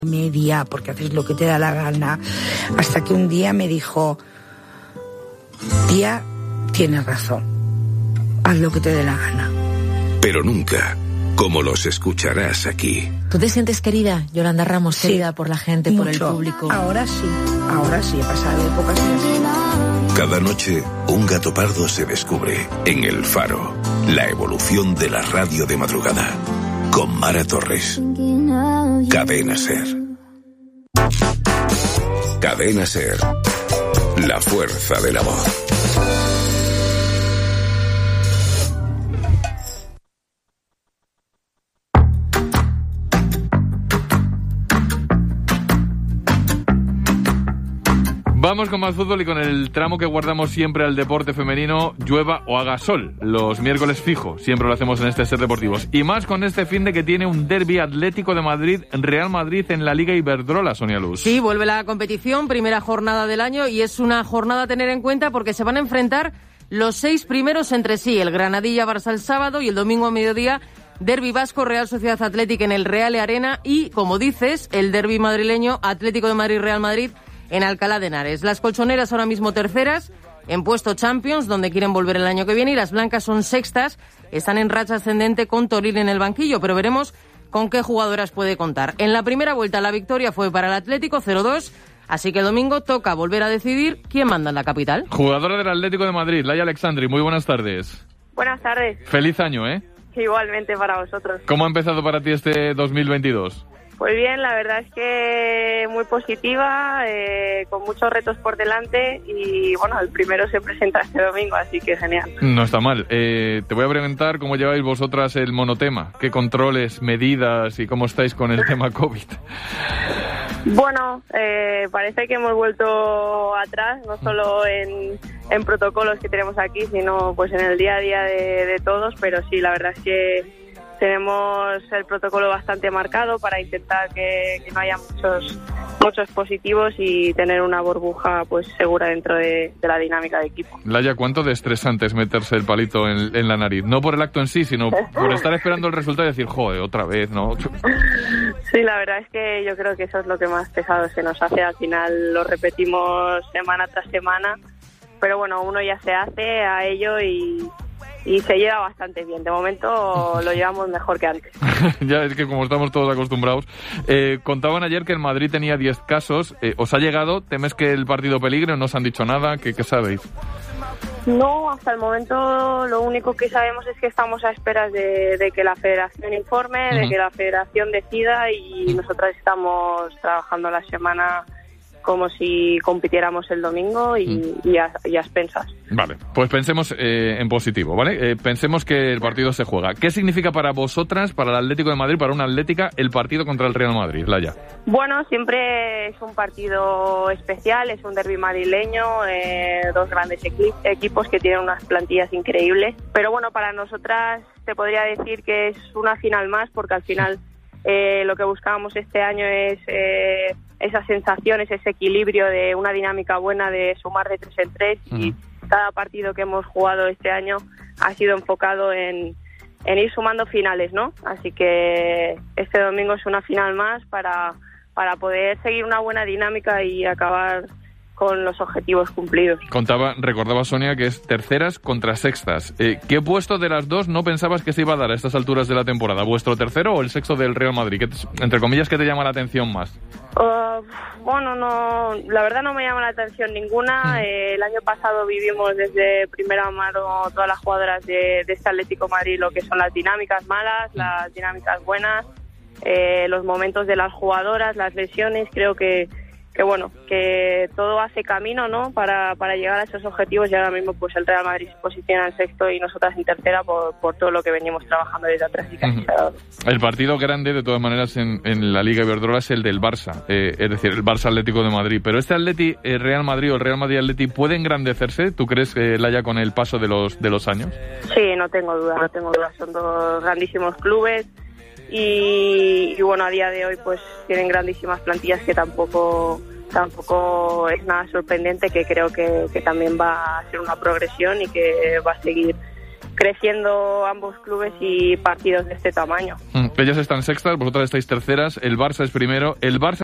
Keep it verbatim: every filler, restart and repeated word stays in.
media, porque haces lo que te da la gana, hasta que un día me dijo, tía, tienes razón, haz lo que te dé la gana. Pero nunca como los escucharás aquí. ¿Tú te sientes querida, Yolanda Ramos, Sí, querida por la gente, mucho. por el público? Ahora sí, ahora sí, he pasado épocas así. Cada noche, un gato pardo se descubre en El Faro, la evolución de la radio de madrugada, con Mara Torres. Cadena Ser. Cadena Ser. La fuerza de la voz. Vamos con más fútbol y con el tramo que guardamos siempre al deporte femenino, llueva o haga sol. Los miércoles fijo, siempre lo hacemos en este Ser Deportivos. Y más con este fin de que tiene un derbi Atlético de Madrid, Real Madrid en la Liga Iberdrola, Sonia Luz. Sí, vuelve la competición, primera jornada del año, y es una jornada a tener en cuenta porque se van a enfrentar los seis primeros entre sí. El Granadilla-Barça el sábado y el domingo a mediodía, derbi vasco, Real Sociedad Atlética en el Real Arena y, como dices, el derbi madrileño, Atlético de Madrid-Real Madrid en Alcalá de Henares. Las colchoneras ahora mismo terceras, en puesto Champions, donde quieren volver el año que viene, y las blancas son sextas, están en racha ascendente con Toril en el banquillo, pero veremos con qué jugadoras puede contar. En la primera vuelta la victoria fue para el Atlético, cero dos, así que el domingo toca volver a decidir quién manda en la capital. Jugadora del Atlético de Madrid, Laia Alexandri, muy buenas tardes. Buenas tardes. Feliz año, ¿eh? Igualmente para vosotros. ¿Cómo ha empezado para ti este dos mil veintidós? Pues bien, la verdad es que muy positiva, eh, con muchos retos por delante y bueno, el primero se presenta este domingo, así que genial. No está mal. Eh, te voy a preguntar cómo lleváis vosotras el monotema, qué controles, medidas y cómo estáis con el tema COVID. Bueno, eh, parece que hemos vuelto atrás, no solo en, en protocolos que tenemos aquí, sino pues en el día a día de, de todos, pero sí, la verdad es que tenemos el protocolo bastante marcado para intentar que, que no haya muchos muchos positivos y tener una burbuja pues segura dentro de, de la dinámica de equipo. Laia, ¿cuánto de estresante es meterse el palito en, en la nariz? No por el acto en sí, sino por estar esperando el resultado y decir, joder, otra vez, ¿no? Sí, la verdad es que yo creo que eso es lo que más pesado se nos hace. Al final lo repetimos semana tras semana, pero bueno, uno ya se hace a ello y... y se lleva bastante bien. De momento lo llevamos mejor que antes. Ya es que como estamos todos acostumbrados. Eh, contaban ayer que el Madrid tenía diez casos. Eh, ¿Os ha llegado? ¿Temes que el partido peligre? ¿No os han dicho nada? ¿Qué, qué sabéis? No, hasta el momento lo único que sabemos es que estamos a esperas de, de que la federación informe, uh-huh. de que la federación decida y nosotras estamos trabajando la semana como si compitiéramos el domingo y, mm. y, a, y a expensas. Vale, pues pensemos eh, en positivo, ¿vale? Eh, pensemos que el partido se juega. ¿Qué significa para vosotras, para el Atlético de Madrid, para una Atlética, el partido contra el Real Madrid, Laia? Bueno, siempre es un partido especial, es un derbi madrileño, eh, dos grandes equi- equipos que tienen unas plantillas increíbles, pero bueno, para nosotras te podría decir que es una final más, porque al final eh, lo que buscábamos este año es... Eh, esas sensaciones, ese equilibrio de una dinámica buena de sumar de tres en tres y uh-huh. cada partido que hemos jugado este año ha sido enfocado en, en ir sumando finales, ¿no? Así que este domingo es una final más para, para poder seguir una buena dinámica y acabar con los objetivos cumplidos. Contaba, recordaba Sonia que es terceras contra sextas. Eh, ¿Qué puesto de las dos no pensabas que se iba a dar a estas alturas de la temporada? ¿Vuestro tercero o el sexto del Real Madrid? ¿Qué te, entre comillas, ¿qué te llama la atención más? Uh, bueno, no, la verdad no me llama la atención ninguna. Mm. Eh, el año pasado vivimos desde primera mano todas las jugadoras de, de este Atlético Madrid lo que son las dinámicas malas, mm. las dinámicas buenas, eh, los momentos de las jugadoras, las lesiones. Creo que que bueno, que todo hace camino, ¿no? Para, para llegar a esos objetivos y ahora mismo pues el Real Madrid se posiciona en sexto y nosotras en tercera por, por todo lo que venimos trabajando desde atrás y casi uh-huh. El partido grande de todas maneras en, en la Liga Iberdrola es el del Barça, eh, es decir, el Barça Atlético de Madrid, pero este Atleti, el Real Madrid o el Real Madrid Atleti puede engrandecerse, ¿tú crees que la haya con el paso de los, de los años? Sí, no tengo duda, no tengo duda, son dos grandísimos clubes. Y, y bueno, a día de hoy pues tienen grandísimas plantillas que tampoco tampoco es nada sorprendente, que creo que, que también va a ser una progresión y que va a seguir creciendo ambos clubes y partidos de este tamaño. Mm, ellas están sextas, vosotras estáis terceras, el Barça es primero. El Barça